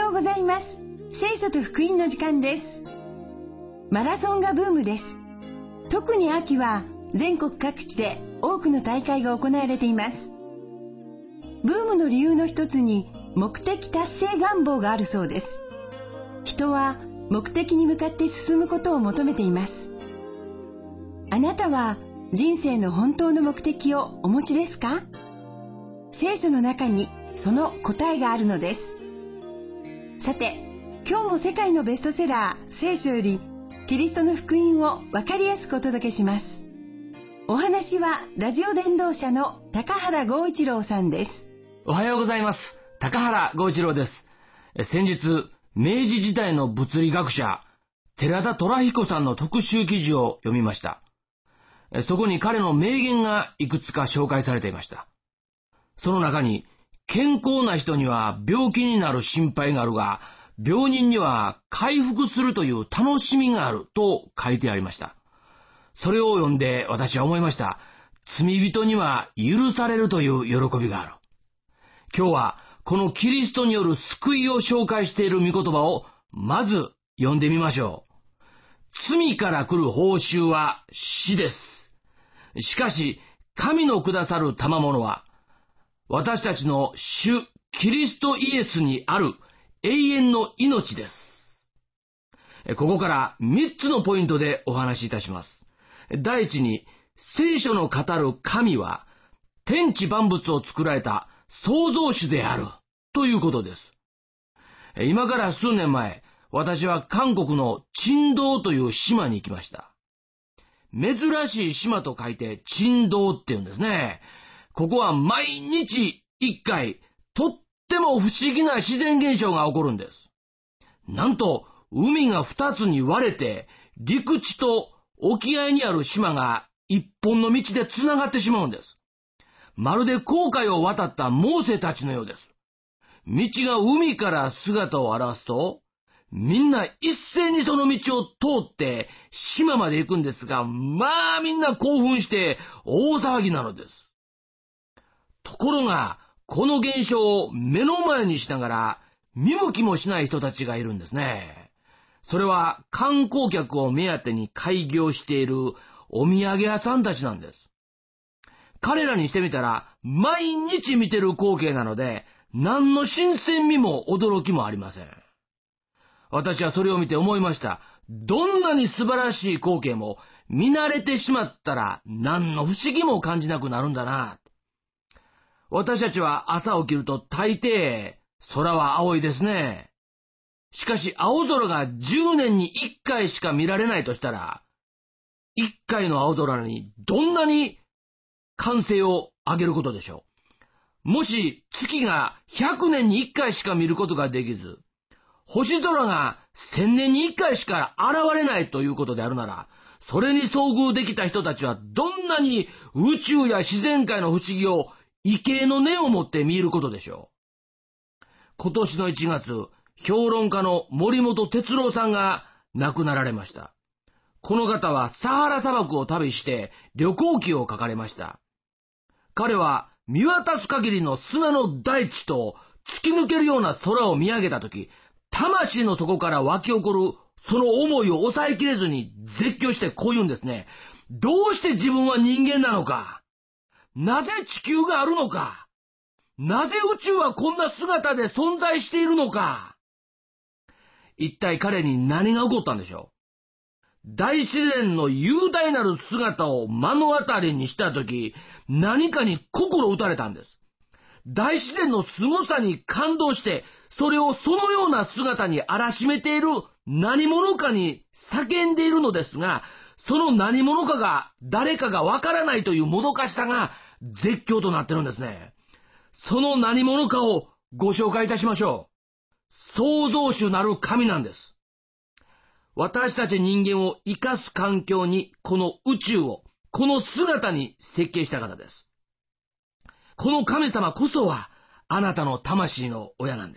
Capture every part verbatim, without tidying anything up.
ようございます。聖書と福音の時間です。マラソンがブームです。特に秋は全国各地で多くの大会が行われています。ブームの理由の一つに目的達成願望があるそうです。人は目的に向かって進むことを求めています。あなたは人生の本当の目的をお持ちですか？聖書の中にその答えがあるのです。さて、今日も世界のベストセラー聖書よりキリストの福音を分かりやすくお届けします。お話はラジオ伝道者の高原剛一郎さんです。 おはようございます。高原剛一郎です。先日、明治時代の物理学者寺田虎彦さんの特集記事を読みました。そこに彼の名言がいくつか紹介されていました。その中に、健康な人には病気になる心配があるが、病人には回復するという楽しみがあると書いてありました。それを読んで私は思いました。罪人には許されるという喜びがある。今日はこのキリストによる救いを紹介している御言葉をまず読んでみましょう。罪から来る報酬は死です。しかし神のくださる賜物は私たちの主キリストイエスにある永遠の命です。ここからみっつのポイントでお話しいたします。第一に、聖書の語る神は天地万物を作られた創造主であるということです。今から数年前、私は韓国のチンドウという島に行きました。珍しい島と書いてチンドウって言うんですね。ここは毎日一回、とっても不思議な自然現象が起こるんです。なんと、海が二つに割れて、陸地と沖合にある島が一本の道でつながってしまうんです。まるで航海を渡ったモーセたちのようです。道が海から姿を現すと、みんな一斉にその道を通って島まで行くんですが、まあみんな興奮して大騒ぎなのです。ところが、この現象を目の前にしながら見向きもしない人たちがいるんですね。それは観光客を目当てに開業しているお土産屋さんたちなんです。彼らにしてみたら毎日見てる光景なので何の新鮮味も驚きもありません。私はそれを見て思いました。どんなに素晴らしい光景も見慣れてしまったら何の不思議も感じなくなるんだな。私たちは朝起きると大抵空は青いですね。しかし青空がじゅうねんにいっかいしか見られないとしたら、いっかいの青空にどんなに歓声を上げることでしょう。もし月がひゃくねんにいっかいしか見ることができず、星空がせんねんにいっかいしか現れないということであるなら、それに遭遇できた人たちはどんなに宇宙や自然界の不思議を畏敬の念を持って見ることでしょう。今年のいちがつ、評論家の森本哲郎さんが亡くなられました。この方はサハラ砂漠を旅して旅行記を書かれました。彼は見渡す限りの砂の大地と突き抜けるような空を見上げたとき、魂の底から湧き起こるその思いを抑えきれずに絶叫してこう言うんですね。どうして自分は人間なのか。なぜ地球があるのか。なぜ宇宙はこんな姿で存在しているのか。一体彼に何が起こったんでしょう。大自然の雄大なる姿を目の当たりにしたとき、何かに心打たれたんです。大自然の凄さに感動して、それをそのような姿に荒らしめている何者かに叫んでいるのですが、その何者かが誰かがわからないというもどかしさが絶叫となってるんですね。その何者かをご紹介いたしましょう。創造主なる神なんです。私たち人間を生かす環境にこの宇宙を、この姿に設計した方です。この神様こそはあなたの魂の親なんです。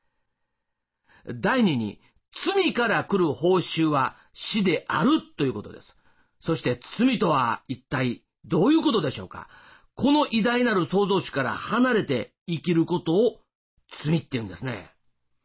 第二に、罪から来る報酬は死であるということです。そして罪とは一体どういうことでしょうか。この偉大なる創造主から離れて生きることを罪って言うんですね。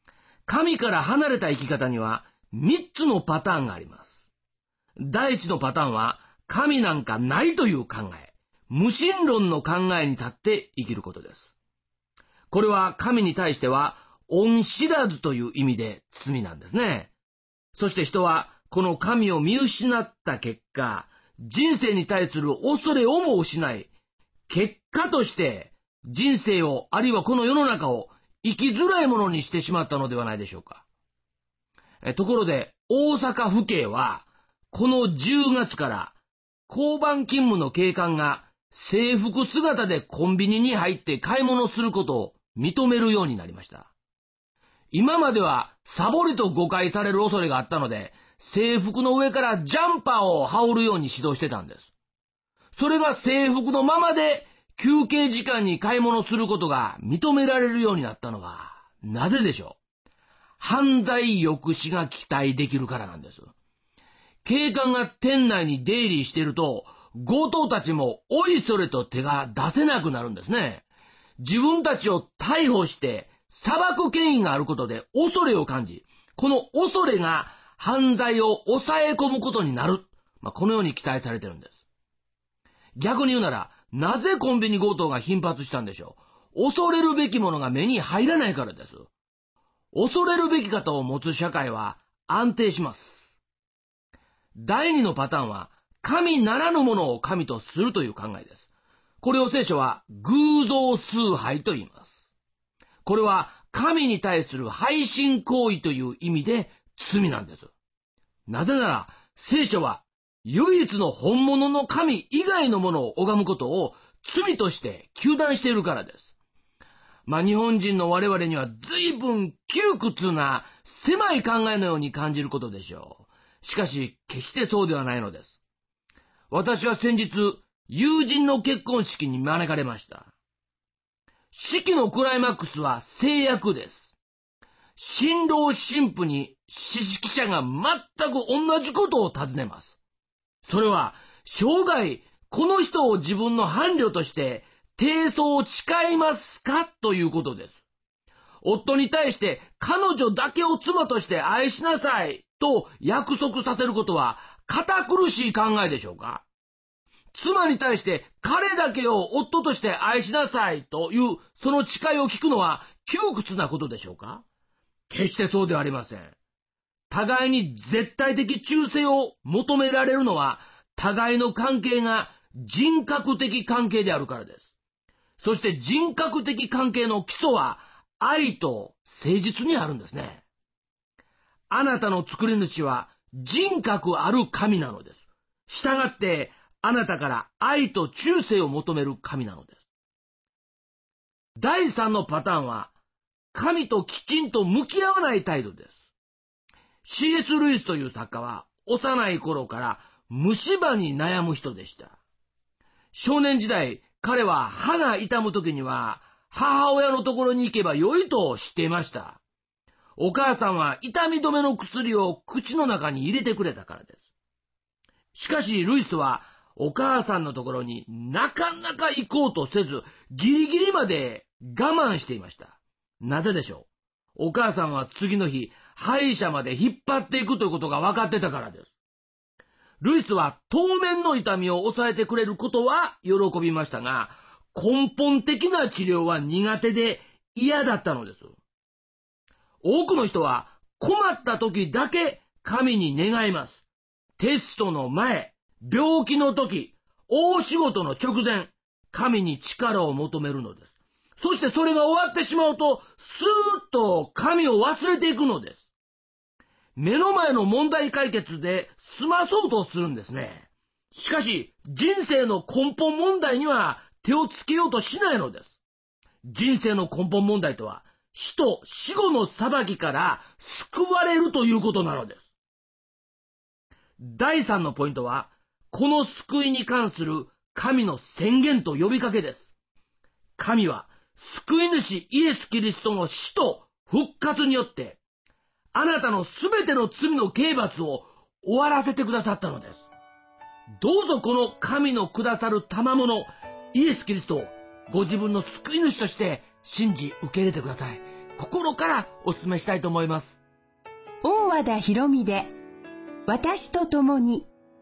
神から離れた生き方にはみっつのパターンがあります。第一のパターンは、神なんかないという考え、無神論の考えに立って生きることです。これは神に対しては恩知らずという意味で罪なんですね。そして人はこの神を見失った結果、人生に対する恐れをも失い、結果として人生を、あるいはこの世の中を生きづらいものにしてしまったのではないでしょうか。えところで大阪府警はこのじゅうがつから交番勤務の警官が制服姿でコンビニに入って買い物することを認めるようになりました。今まではサボりと誤解される恐れがあったので、制服の上からジャンパーを羽織るように指導してたんです。それが制服のままで休憩時間に買い物することが認められるようになったのはなぜでしょう。犯罪抑止が期待できるからなんです。警官が店内に出入りしていると、強盗たちもおいそれと手が出せなくなるんですね。自分たちを逮捕して裁く権威があることで恐れを感じ、この恐れが犯罪を抑え込むことになる。まあ、このように期待されてるんです。逆に言うなら、なぜコンビニ強盗が頻発したんでしょう。恐れるべきものが目に入らないからです。恐れるべき方を持つ社会は安定します。第二のパターンは、神ならぬものを神とするという考えです。これを聖書は偶像崇拝と言います。これは神に対する背信行為という意味で罪なんです。なぜなら聖書は唯一の本物の神以外のものを拝むことを罪として糾弾しているからです。まあ日本人の我々には随分窮屈な狭い考えのように感じることでしょう。しかし決してそうではないのです。私は先日友人の結婚式に招かれました。式のクライマックスは誓約です。新郎新婦に司式者が全く同じことを尋ねます。それは生涯この人を自分の伴侶として貞操を誓いますかということです。夫に対して彼女だけを妻として愛しなさいと約束させることは堅苦しい考えでしょうか。妻に対して彼だけを夫として愛しなさいというその誓いを聞くのは窮屈なことでしょうか。決してそうではありません。互いに絶対的忠誠を求められるのは互いの関係が人格的関係であるからです。そして人格的関係の基礎は愛と誠実にあるんですね。あなたの作り主は人格ある神なのです。したがってあなたから愛と忠誠を求める神なのです。第三のパターンは神ときちんと向き合わない態度です。シーエス ルイスという作家は幼い頃から虫歯に悩む人でした。少年時代、彼は歯が痛む時には母親のところに行けばよいと知っていました。お母さんは痛み止めの薬を口の中に入れてくれたからです。しかしルイスはお母さんのところになかなか行こうとせず、ギリギリまで我慢していました。なぜでしょう。お母さんは次の日、歯医者まで引っ張っていくということが分かってたからです。ルイスは当面の痛みを抑えてくれることは喜びましたが、根本的な治療は苦手で嫌だったのです。多くの人は困った時だけ神に願います。テストの前、病気の時、大仕事の直前、神に力を求めるのです。そしてそれが終わってしまうと、スーッと神を忘れていくのです。目の前の問題解決で済まそうとするんですね。しかし、人生の根本問題には手をつけようとしないのです。人生の根本問題とは、死と死後の裁きから救われるということなのです。第三のポイントは、この救いに関する神の宣言と呼びかけです。神は、救い主イエス・キリストの死と復活によって、あなたのすべての罪の刑罰を終わらせてくださったのです。どうぞこの神のくださる賜物、イエス・キリストをご自分の救い主として信じ受け入れてください。 心からお勧めしたいと思います。 大和田博美で、私と共に。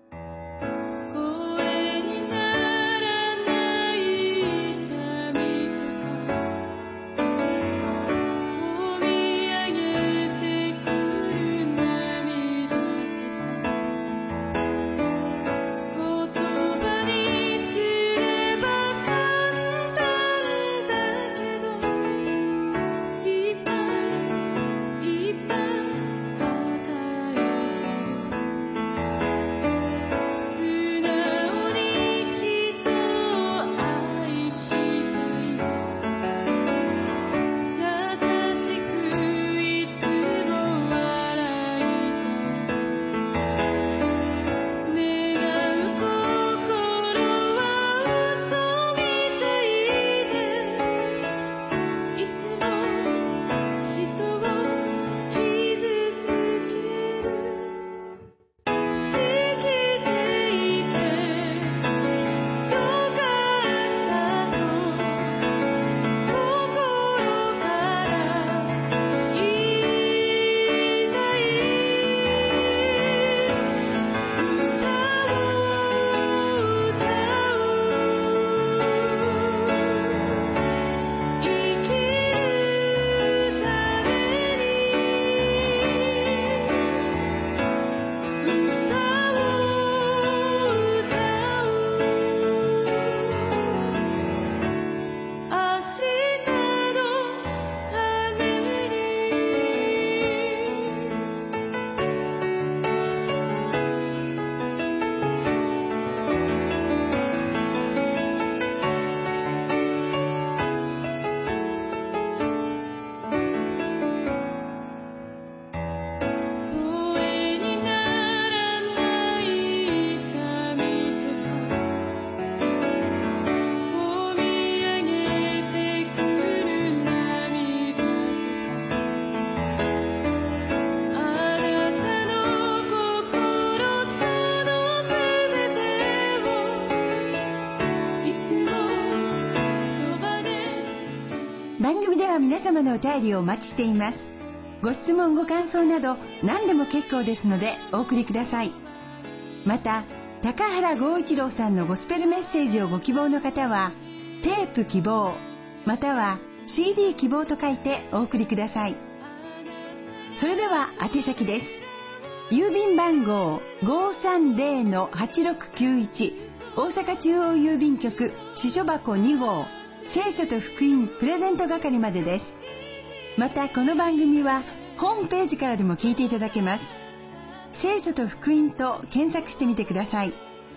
番組では皆様のお便りをお待ちしています。ご質問ご感想など何でも結構ですのでお送りください。また高原剛一郎さんのゴスペルメッセージをご希望の方はテープ希望または シーディー 希望と書いてお送りください。それでは宛先です。郵便番号 ごーさんぜろのはちろくきゅういち 大阪中央郵便局支所箱に号聖書と福音プレゼント係までです。またこの番組はホームページからでも聞いていただけます。聖書と福音と検索してみてください。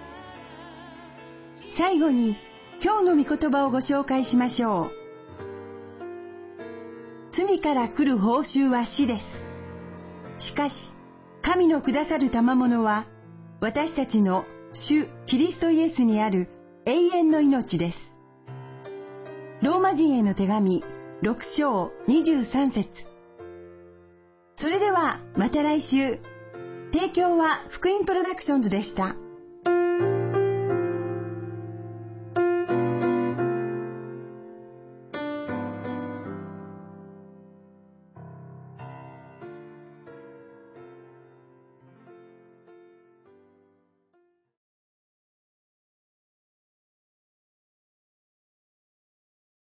最後に今日の御言葉をご紹介しましょう。罪から来る報酬は死です。しかし神のくださる賜物は私たちの主キリストイエスにある永遠の命です。ローマ人への手紙ろく章にじゅうさん節。それではまた来週。提供は福音プロダクションズでした。